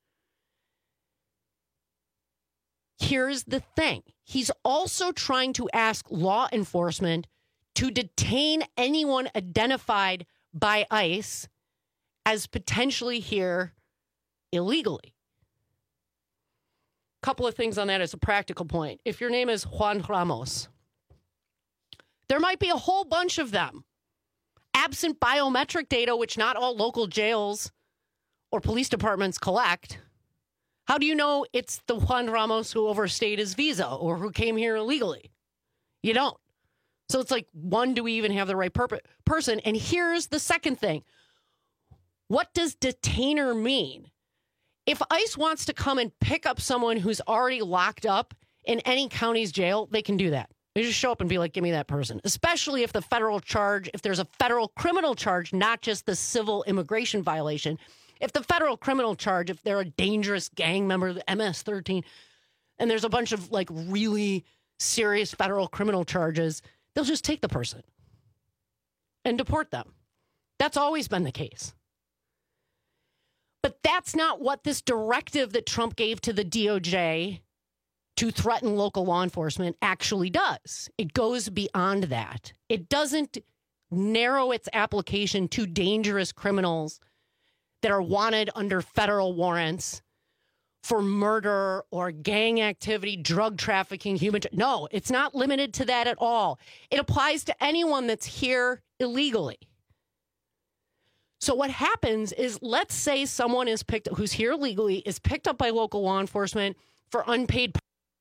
Here's the thing. He's also trying to ask law enforcement to detain anyone identified by ICE as potentially here illegally. Couple of things on that as a practical point. If your name is Juan Ramos, there might be a whole bunch of them. Absent biometric data, which not all local jails or police departments collect, how do you know it's the Juan Ramos who overstayed his visa or who came here illegally? You don't. So it's like, one, do we even have the right person? And here's the second thing. What does detainer mean? If ICE wants to come and pick up someone who's already locked up in any county's jail, they can do that. They just show up and be like, give me that person. Especially if if there's a federal criminal charge, not just the civil immigration violation. If the federal criminal charge, if they're a dangerous gang member, the MS-13, and there's a bunch of like really serious federal criminal charges, they'll just take the person and deport them. That's always been the case. But that's not what this directive that Trump gave to the DOJ to threaten local law enforcement actually does. It goes beyond that. It doesn't narrow its application to dangerous criminals that are wanted under federal warrants for murder or gang activity, drug trafficking, No, it's not limited to that at all. It applies to anyone that's here illegally. So what happens is, let's say someone is who's here illegally, is picked up by local law enforcement for unpaid.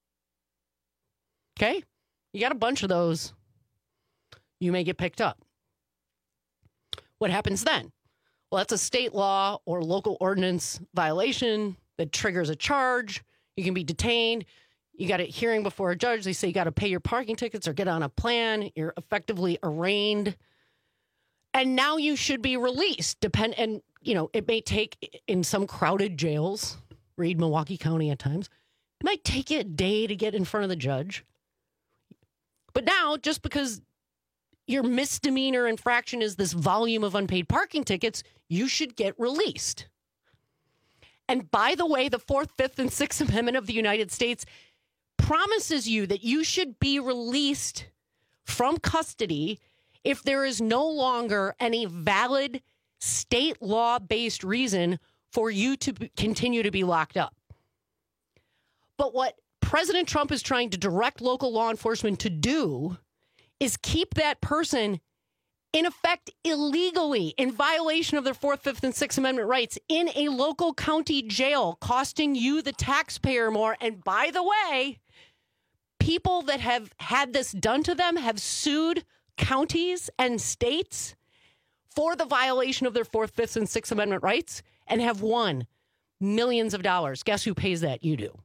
Okay? You got a bunch of those. You may get picked up. What happens then? Well, that's a state law or local ordinance violation that triggers a charge. You can be detained. You got a hearing before a judge. They say you got to pay your parking tickets or get on a plan. You're effectively arraigned. And now you should be released. And, it may take, in some crowded jails, read Milwaukee County at times, it might take you a day to get in front of the judge. But now, just because your misdemeanor infraction is this volume of unpaid parking tickets, you should get released. And by the way, the 4th, 5th, and 6th Amendment of the United States promises you that you should be released from custody if there is no longer any valid state law-based reason for you to continue to be locked up. But what President Trump is trying to direct local law enforcement to do is keep that person in effect illegally, in violation of their 4th, 5th, and 6th Amendment rights, in a local county jail, costing you, the taxpayer, more. And by the way, people that have had this done to them have sued counties and states for the violation of their 4th, 5th, and 6th Amendment rights and have won millions of dollars. Guess who pays that? You do.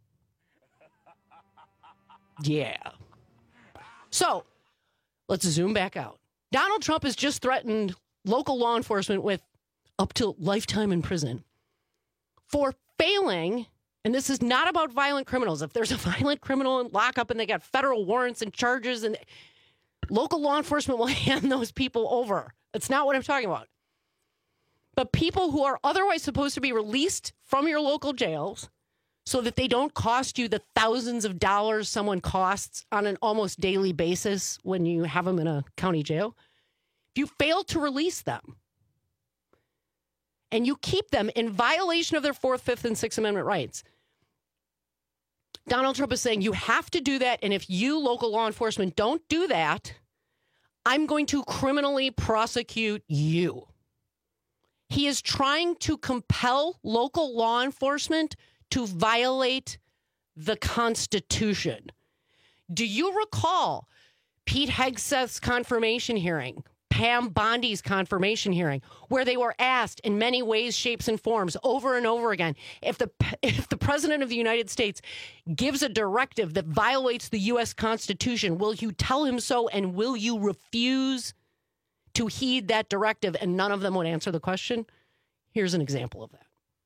Yeah. So let's zoom back out. Donald Trump has just threatened local law enforcement with up to lifetime in prison for failing, and this is not about violent criminals. If there's a violent criminal in lockup and they got federal warrants and charges, and local law enforcement will hand those people over. That's not what I'm talking about. But people who are otherwise supposed to be released from your local jails so that they don't cost you the thousands of dollars someone costs on an almost daily basis when you have them in a county jail. If you fail to release them and you keep them in violation of their 4th, 5th, and 6th Amendment rights, Donald Trump is saying you have to do that. And if you, local law enforcement, don't do that, I'm going to criminally prosecute you. He is trying to compel local law enforcement to violate the Constitution. Do you recall Pete Hegseth's confirmation hearing, Pam Bondi's confirmation hearing, where they were asked in many ways, shapes, and forms over and over again, if the president of the United States gives a directive that violates the U.S. Constitution, will you tell him so, and will you refuse to heed that directive? And none of them would answer the question. Here's an example of that.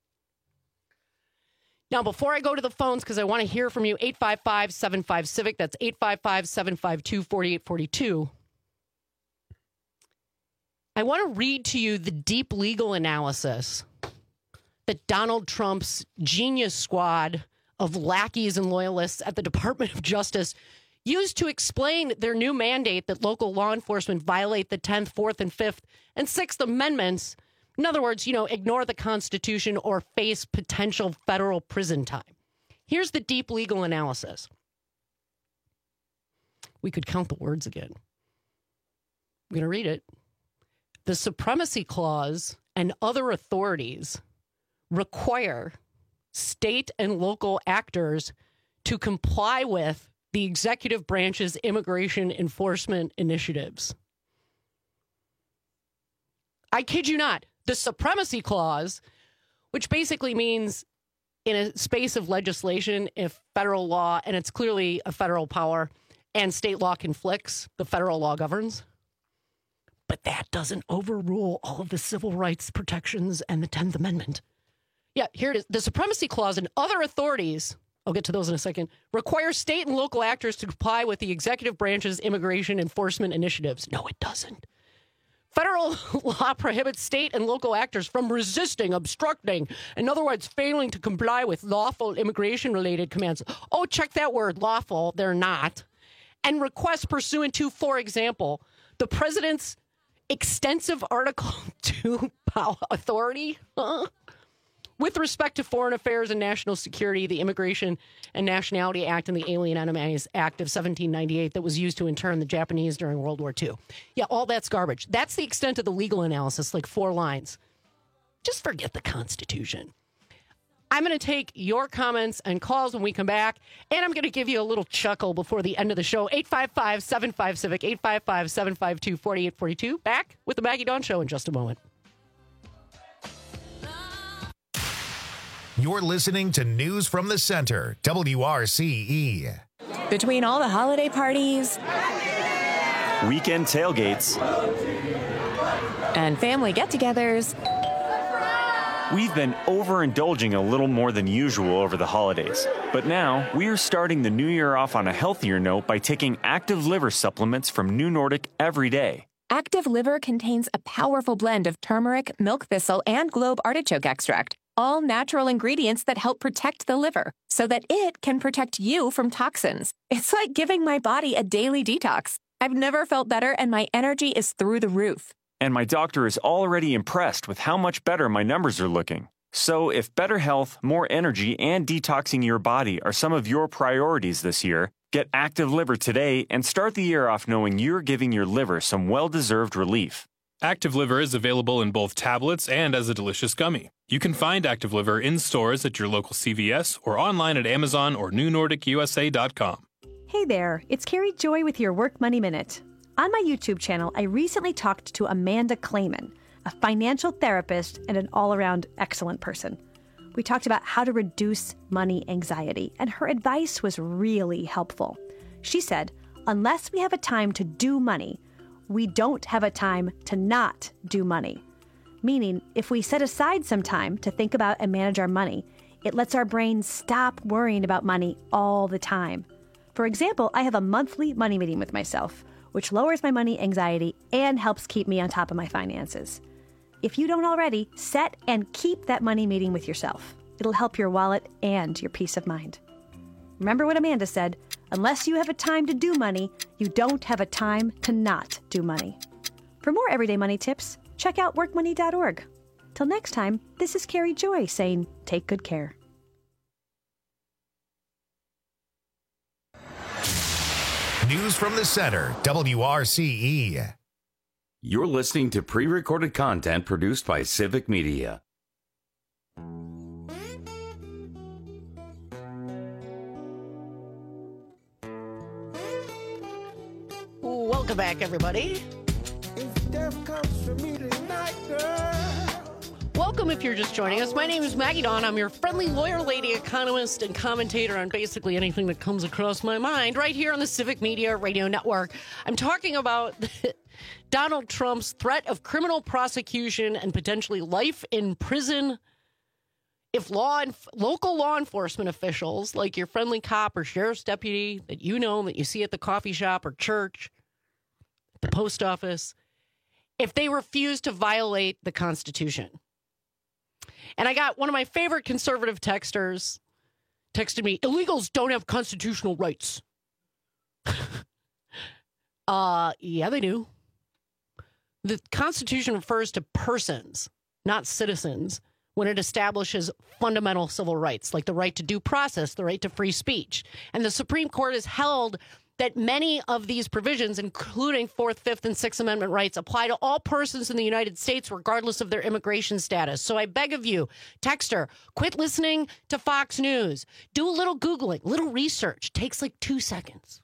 Now, before I go to the phones, because I want to hear from you, 855-75-CIVIC, that's 855-752-4842. I want to read to you the deep legal analysis that Donald Trump's genius squad of lackeys and loyalists at the Department of Justice used to explain their new mandate that local law enforcement violate the 10th, 4th, and 5th, and 6th Amendments. In other words, ignore the Constitution or face potential federal prison time. Here's the deep legal analysis. We could count the words again. I'm going to read it. The Supremacy Clause and other authorities require state and local actors to comply with the executive branch's immigration enforcement initiatives. I kid you not. The Supremacy Clause, which basically means in a space of legislation, if federal law, and it's clearly a federal power, and state law conflicts, the federal law governs. But that doesn't overrule all of the civil rights protections and the 10th Amendment. Yeah, here it is. The Supremacy Clause and other authorities, I'll get to those in a second, require state and local actors to comply with the executive branch's immigration enforcement initiatives. No, it doesn't. Federal law prohibits state and local actors from resisting, obstructing, in other words, failing to comply with lawful immigration-related commands. Oh, check that word, lawful. They're not. And requests pursuant to, for example, the president's extensive Article 2 power authority with respect to foreign affairs and national security, the Immigration and Nationality Act and the Alien Enemies Act of 1798 that was used to intern the Japanese during World War II. Yeah, all that's garbage. That's the extent of the legal analysis, like 4 lines. Just forget the Constitution. I'm going to take your comments and calls when we come back, and I'm going to give you a little chuckle before the end of the show. 855-75-CIVIC, 855-752-4842. Back with the Maggie Dawn Show in just a moment. You're listening to News from the Center, WRCE. Between all the holiday parties, weekend tailgates, and family get-togethers, we've been overindulging a little more than usual over the holidays. But now, we are starting the new year off on a healthier note by taking Active Liver supplements from New Nordic every day. Active Liver contains a powerful blend of turmeric, milk thistle, and globe artichoke extract, all natural ingredients that help protect the liver so that it can protect you from toxins. It's like giving my body a daily detox. I've never felt better, and my energy is through the roof. And my doctor is already impressed with how much better my numbers are looking. So if better health, more energy, and detoxing your body are some of your priorities this year, get Active Liver today and start the year off knowing you're giving your liver some well-deserved relief. Active Liver is available in both tablets and as a delicious gummy. You can find Active Liver in stores at your local CVS or online at Amazon or NewNordicUSA.com. Hey there, it's Carrie Joy with your Work Money Minute. On my YouTube channel, I recently talked to Amanda Clayman, a financial therapist and an all-around excellent person. We talked about how to reduce money anxiety, and her advice was really helpful. She said, unless we have a time to do money, we don't have a time to not do money. Meaning, if we set aside some time to think about and manage our money, it lets our brain stop worrying about money all the time. For example, I have a monthly money meeting with myself, which lowers my money anxiety and helps keep me on top of my finances. If you don't already, set and keep that money meeting with yourself. It'll help your wallet and your peace of mind. Remember what Amanda said, unless you have a time to do money, you don't have a time to not do money. For more everyday money tips, check out workmoney.org. Till next time, this is Carrie Joy saying, take good care. News from the Center, WRCE. You're listening to pre-recorded content produced by Civic Media. Welcome back, everybody. If death comes for me tonight, girl. Welcome if you're just joining us. My name is Maggie Dawn. I'm your friendly lawyer, lady, economist, and commentator on basically anything that comes across my mind right here on the Civic Media Radio Network. I'm talking about Donald Trump's threat of criminal prosecution and potentially life in prison if local law enforcement officials, like your friendly cop or sheriff's deputy that you see at the coffee shop or church, the post office, if they refuse to violate the Constitution. And I got one of my favorite conservative texters texted me, illegals don't have constitutional rights. Yeah, they do. The Constitution refers to persons, not citizens, when it establishes fundamental civil rights, like the right to due process, the right to free speech. And the Supreme Court has held that many of these provisions, including 4th, 5th, and 6th Amendment rights, apply to all persons in the United States, regardless of their immigration status. So I beg of you, texter, quit listening to Fox News. Do a little Googling, little research. Takes like 2 seconds.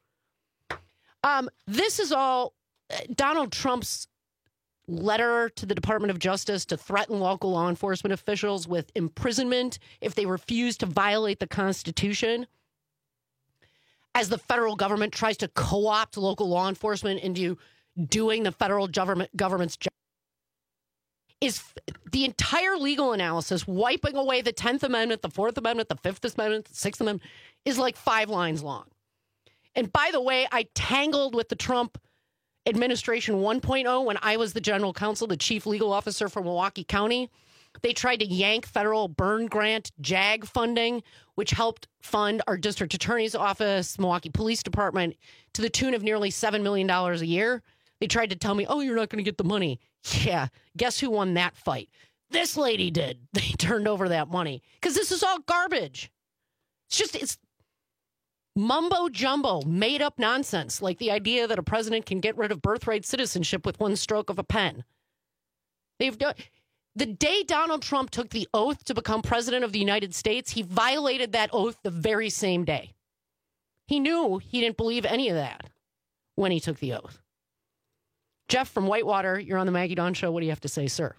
This is all Donald Trump's letter to the Department of Justice to threaten local law enforcement officials with imprisonment if they refuse to violate the Constitution, as the federal government tries to co-opt local law enforcement into doing the federal government's job, is the entire legal analysis, wiping away the 10th Amendment, the 4th Amendment, the 5th Amendment, the 6th Amendment, is like 5 lines long. And by the way, I tangled with the Trump administration 1.0 when I was the general counsel, the chief legal officer for Milwaukee County. They tried to yank federal burn grant JAG funding, which helped fund our district attorney's office, Milwaukee Police Department, to the tune of nearly $7 million a year. They tried to tell me, oh, you're not going to get the money. Yeah, guess who won that fight? This lady did. They turned over that money because this is all garbage. It's mumbo jumbo, made up nonsense, like the idea that a president can get rid of birthright citizenship with one stroke of a pen. They've done. The day Donald Trump took the oath to become president of the United States, he violated that oath the very same day. He knew he didn't believe any of that when he took the oath. Jeff from Whitewater, you're on the Maggie Dawn Show. What do you have to say, sir?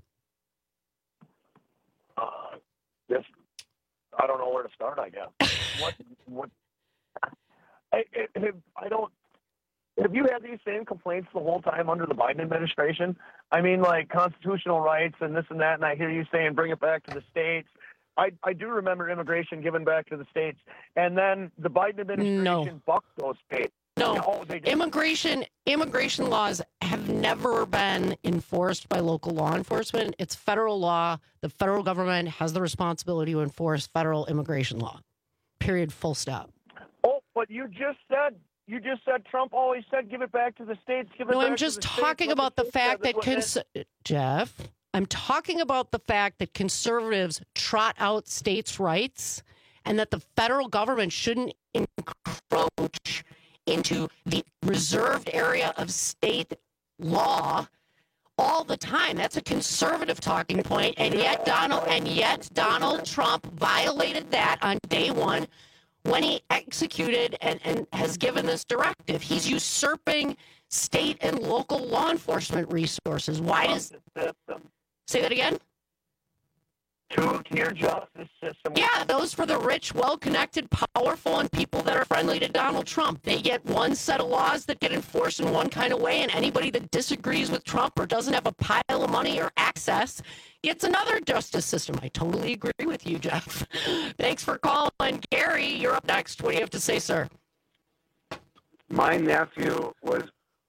I don't know where to start, I guess. I don't. Have you had these same complaints the whole time under the Biden administration? I mean, like constitutional rights and this and that, and I hear you saying bring it back to the states. I do remember immigration given back to the states, and then the Biden administration bucked those states. No, immigration laws have never been enforced by local law enforcement. It's federal law. The federal government has the responsibility to enforce federal immigration law. Period. Full stop. Oh, but you just said Trump always said give it back to the states. I'm just talking about the fact that Jeff. I'm talking about the fact that conservatives trot out states' rights, and that the federal government shouldn't encroach into the reserved area of state law all the time. That's a conservative talking point, and yet Donald Trump violated that on day one when he executed and has given this directive. He's usurping state and local law enforcement resources. Why does say that again? Two-tier justice system. Yeah, those for the rich, well-connected, powerful, and people that are friendly to Donald Trump. They get one set of laws that get enforced in one kind of way, and anybody that disagrees with Trump or doesn't have a pile of money or access gets another justice system. I totally agree with you, Jeff. Thanks for calling. Gary, you're up next. What do you have to say, sir? My nephew was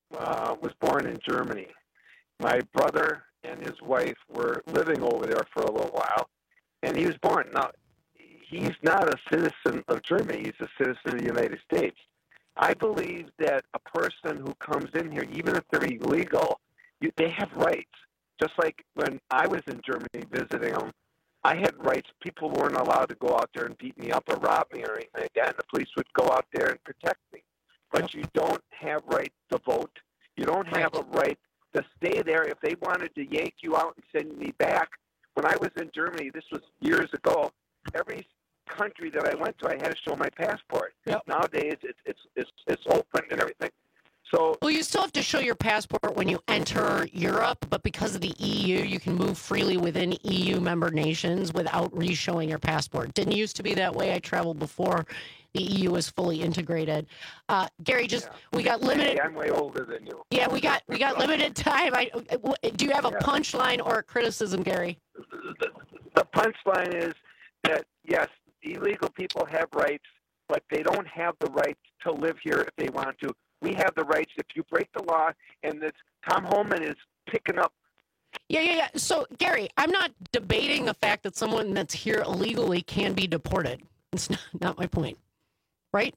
born in Germany. My brother and his wife were living over there for a little while, and he was born. Now, he's not a citizen of Germany. He's a citizen of the United States. I believe that a person who comes in here, even if they're illegal, they have rights. Just like when I was in Germany visiting them, I had rights. People weren't allowed to go out there and beat me up or rob me or anything again. The police would go out there and protect me. But you don't have right to vote. You don't have a right to stay there. If they wanted to yank you out and send me back, when I was in Germany, this was years ago, every country that I went to, I had to show my passport. Yep. Nowadays, it's open and everything. So, well, you still have to show your passport when you enter Europe, but because of the EU, you can move freely within EU member nations without re-showing your passport. Didn't used to be that way. I traveled before the EU was fully integrated. Gary, we got limited. Hey, I'm way older than you. Yeah, we got limited time. Do you have a punchline or a criticism, Gary? The punchline is that yes, illegal people have rights, but they don't have the right to live here if they want to. We have the rights if you break the law, and this Tom Homan is picking up. Yeah. So, Gary, I'm not debating the fact that someone that's here illegally can be deported. It's not my point, right?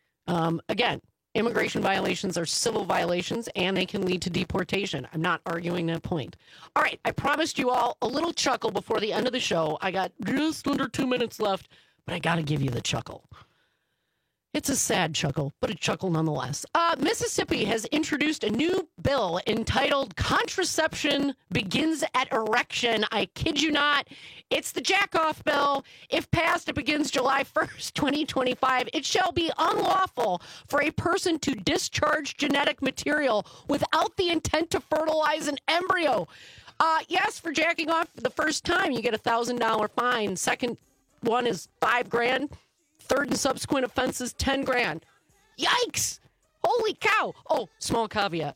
Again, immigration violations are civil violations, and they can lead to deportation. I'm not arguing that point. All right, I promised you all a little chuckle before the end of the show. I got just under 2 minutes left, but I got to give you the chuckle. It's a sad chuckle, but a chuckle nonetheless. Mississippi has introduced a new bill entitled Contraception Begins at Erection. I kid you not. It's the jack-off bill. If passed, it begins July 1st, 2025. It shall be unlawful for a person to discharge genetic material without the intent to fertilize an embryo. Yes, for jacking off for the first time, you get a $1,000 fine. Second one is $5,000. Third and subsequent offenses, $10,000. Yikes! Holy cow! Oh, small caveat.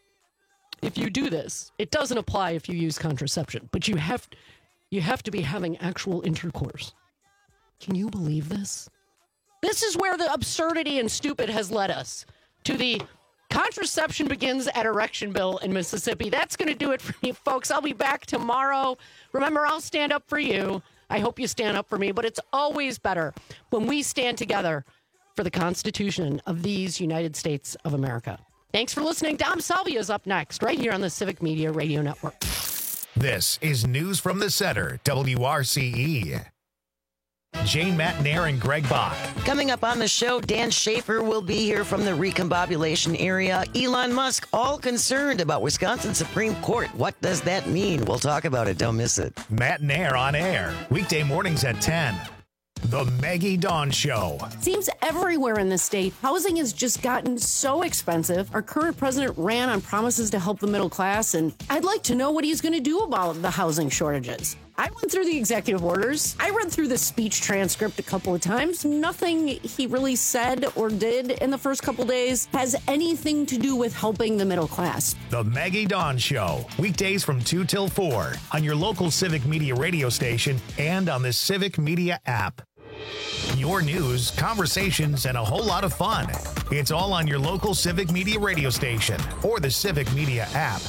If you do this, it doesn't apply if you use contraception, but you have to be having actual intercourse. Can you believe this? This is where the absurdity and stupid has led us, to the Contraception Begins at Erection bill in Mississippi. That's going to do it for me, folks. I'll be back tomorrow. Remember, I'll stand up for you. I hope you stand up for me, but it's always better when we stand together for the Constitution of these United States of America. Thanks for listening. Dom Salvia is up next, right here on the Civic Media Radio Network. This is News from the Center, WRCE. Jane Matnair and Greg Bach. Coming up on the show, Dan Schaefer will be here from the recombobulation area. Elon Musk, all concerned about Wisconsin Supreme Court. What does that mean? We'll talk about it. Don't miss it. Matnair on air, weekday mornings at 10. The Maggie Dawn Show. Seems everywhere in the state, housing has just gotten so expensive. Our current president ran on promises to help the middle class, and I'd like to know what he's going to do about the housing shortages. I went through the executive orders. I read through the speech transcript a couple of times. Nothing he really said or did in the first couple days has anything to do with helping the middle class. The Maggie Dawn Show, weekdays from 2 till 4 on your local Civic Media radio station and on the Civic Media app. Your news, conversations, and a whole lot of fun. It's all on your local Civic Media radio station or the Civic Media app.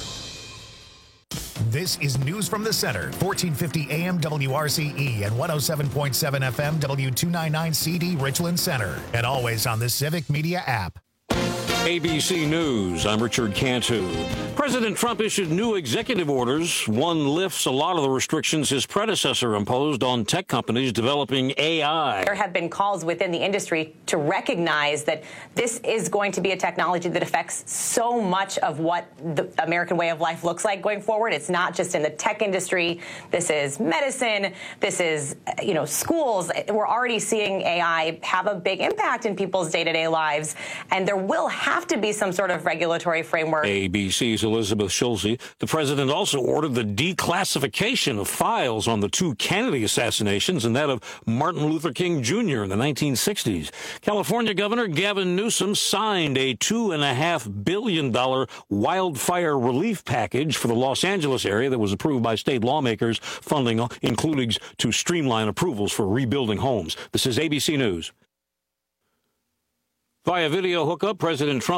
This is News from the Center, 1450 AM WRCE and 107.7 FM W299 CD Richland Center, and always on the Civic Media app. ABC News, I'm Richard Cantu. President Trump issued new executive orders. One lifts a lot of the restrictions his predecessor imposed on tech companies developing AI. There have been calls within the industry to recognize that this is going to be a technology that affects so much of what the American way of life looks like going forward. It's not just in the tech industry. This is medicine. This is, schools. We're already seeing AI have a big impact in people's day-to-day lives, and there will have to be some sort of regulatory framework. ABC's Elizabeth Schulze. The president also ordered the declassification of files on the two Kennedy assassinations and that of Martin Luther King Jr. in the 1960s. California Governor Gavin Newsom signed a $2.5 billion wildfire relief package for the Los Angeles area that was approved by state lawmakers. Funding including to streamline approvals for rebuilding homes. This is ABC News. Via video hookup, President Trump